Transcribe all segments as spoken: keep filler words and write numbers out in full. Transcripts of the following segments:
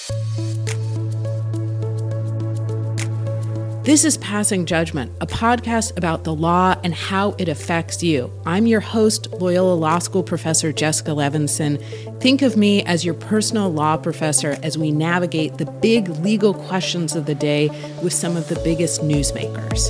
This is Passing Judgment, a podcast about the law and how it affects you. I'm your host, Loyola Law School professor Jessica Levinson. Think of me as your personal law professor as we navigate the big legal questions of the day with some of the biggest newsmakers.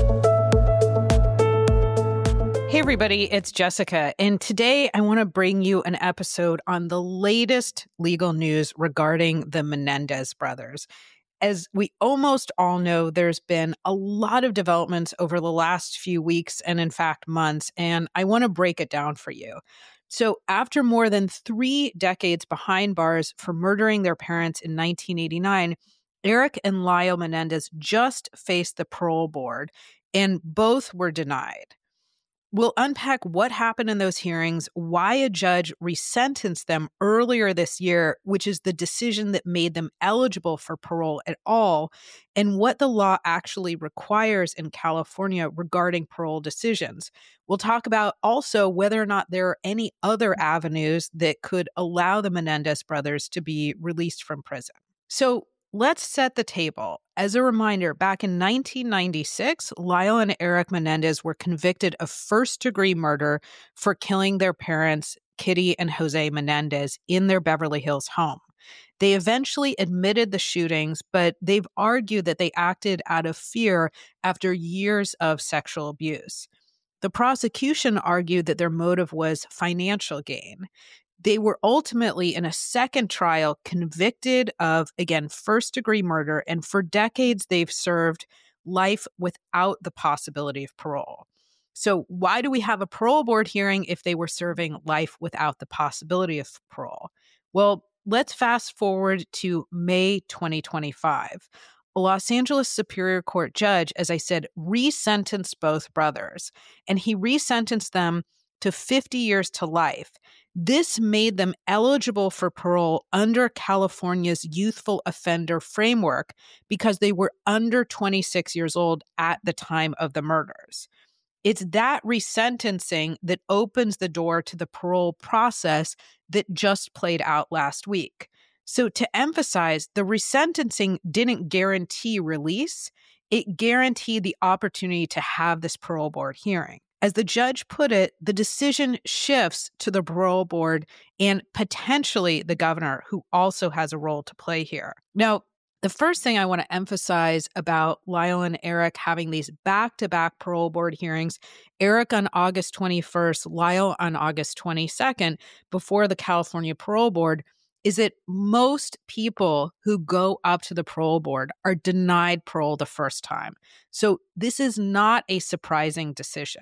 Hey everybody, it's Jessica, and today I want to bring you an episode on the latest legal news regarding the Menendez brothers. As we almost all know, there's been a lot of developments over the last few weeks and, in fact, months, and I want to break it down for you. So after more than three decades behind bars for murdering their parents in nineteen eighty-nine, Eric and Lyle Menendez just faced the parole board, and both were denied. We'll unpack what happened in those hearings, why a judge resentenced them earlier this year, which is the decision that made them eligible for parole at all, and what the law actually requires in California regarding parole decisions. We'll talk about also whether or not there are any other avenues that could allow the Menendez brothers to be released from prison. So let's set the table. As a reminder, back in nineteen ninety-six, Lyle and Eric Menendez were convicted of first-degree murder for killing their parents, Kitty and Jose Menendez, in their Beverly Hills home. They eventually admitted the shootings, but they've argued that they acted out of fear after years of sexual abuse. The prosecution argued that their motive was financial gain. They were ultimately, in a second trial, convicted of, again, first-degree murder, and for decades they've served life without the possibility of parole. So why do we have a parole board hearing if they were serving life without the possibility of parole? Well, let's fast forward to May twenty twenty-five. A Los Angeles Superior Court judge, as I said, resentenced both brothers, and he resentenced them to fifty years to life. This made them eligible for parole under California's youthful offender framework because they were under twenty-six years old at the time of the murders. It's that resentencing that opens the door to the parole process that just played out last week. So to emphasize, the resentencing didn't guarantee release. It guaranteed the opportunity to have this parole board hearing. As the judge put it, the decision shifts to the parole board and potentially the governor, who also has a role to play here. Now, the first thing I want to emphasize about Lyle and Eric having these back-to-back parole board hearings, Eric on August twenty-first, Lyle on August twenty-second, before the California Parole Board, is that most people who go up to the parole board are denied parole the first time. So this is not a surprising decision.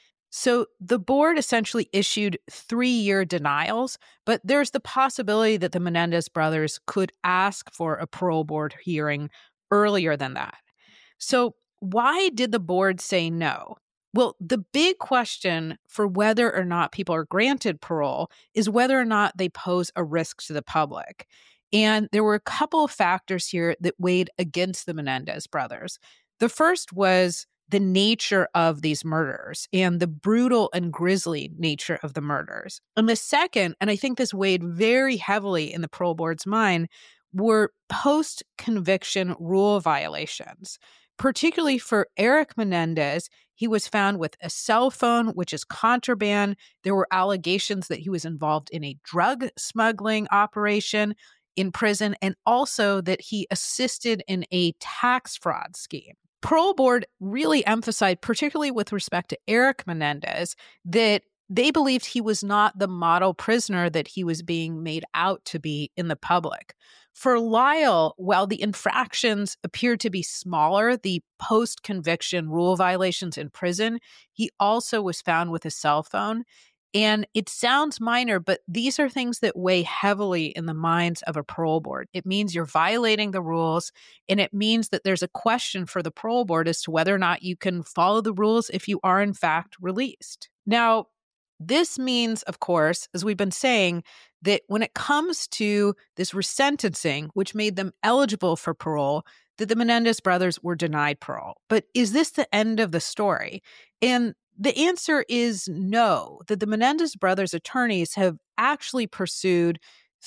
So the board essentially issued three-year denials, but there's the possibility that the Menendez brothers could ask for a parole board hearing earlier than that. So why did the board say no? Well, the big question for whether or not people are granted parole is whether or not they pose a risk to the public. And there were a couple of factors here that weighed against the Menendez brothers. The first was the nature of these murders and the brutal and grisly nature of the murders. And the second, and I think this weighed very heavily in the parole board's mind, were post-conviction rule violations. Particularly for Eric Menendez, he was found with a cell phone, which is contraband. There were allegations that he was involved in a drug smuggling operation in prison, and also that he assisted in a tax fraud scheme. Parole board really emphasized, particularly with respect to Eric Menendez, that they believed he was not the model prisoner that he was being made out to be in the public. For Lyle, while the infractions appeared to be smaller, the post-conviction rule violations in prison, he also was found with a cell phone. And it sounds minor, but these are things that weigh heavily in the minds of a parole board. It means you're violating the rules, and it means that there's a question for the parole board as to whether or not you can follow the rules if you are in fact released. Now, this means, of course, as we've been saying, that when it comes to this resentencing, which made them eligible for parole, that the Menendez brothers were denied parole. But is this the end of the story? And the answer is no, that the Menendez brothers' attorneys have actually pursued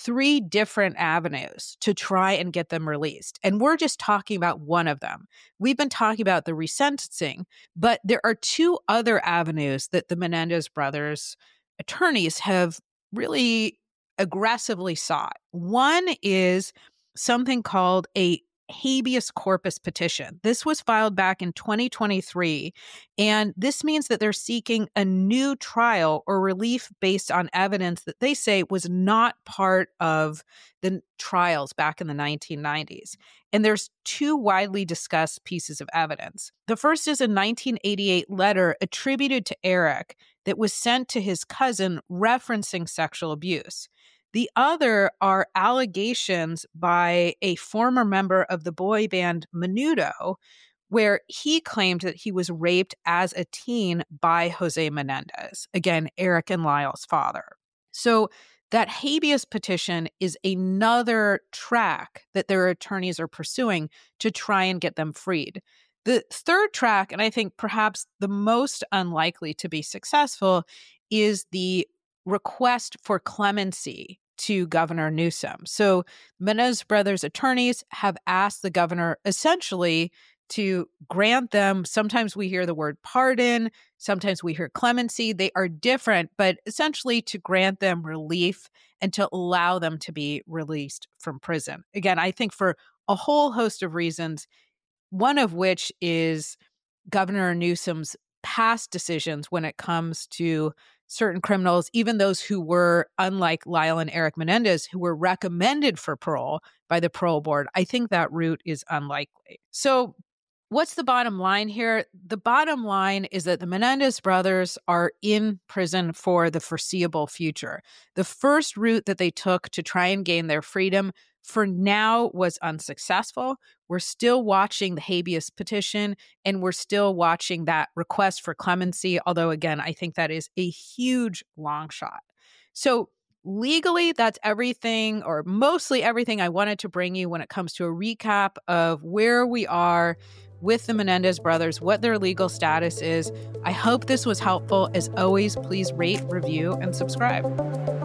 three different avenues to try and get them released. And we're just talking about one of them. We've been talking about the resentencing, but there are two other avenues that the Menendez brothers' attorneys have really aggressively sought. One is something called a habeas corpus petition. This was filed back in twenty twenty-three, and this means that they're seeking a new trial or relief based on evidence that they say was not part of the trials back in the nineteen nineties. And there's two widely discussed pieces of evidence. The first is a nineteen eighty-eight letter attributed to Eric that was sent to his cousin referencing sexual abuse. The other are allegations by a former member of the boy band Menudo, where he claimed that he was raped as a teen by Jose Menendez, again, Eric and Lyle's father. So that habeas petition is another track that their attorneys are pursuing to try and get them freed. The third track, and I think perhaps the most unlikely to be successful, is the request for clemency to Governor Newsom. So Menendez brothers' attorneys have asked the governor essentially to grant them, sometimes we hear the word pardon, sometimes we hear clemency. They are different, but essentially to grant them relief and to allow them to be released from prison. Again, I think for a whole host of reasons, one of which is Governor Newsom's past decisions when it comes to certain criminals, even those who were, unlike Lyle and Eric Menendez, who were recommended for parole by the parole board. I think that route is unlikely. So what's the bottom line here? The bottom line is that the Menendez brothers are in prison for the foreseeable future. The first route that they took to try and gain their freedom for now was unsuccessful. We're still watching the habeas petition, and we're still watching that request for clemency, although, again, I think that is a huge long shot. So legally, that's everything, or mostly everything I wanted to bring you when it comes to a recap of where we are with the Menendez brothers, what their legal status is. I hope this was helpful. As always, please rate, review, and subscribe.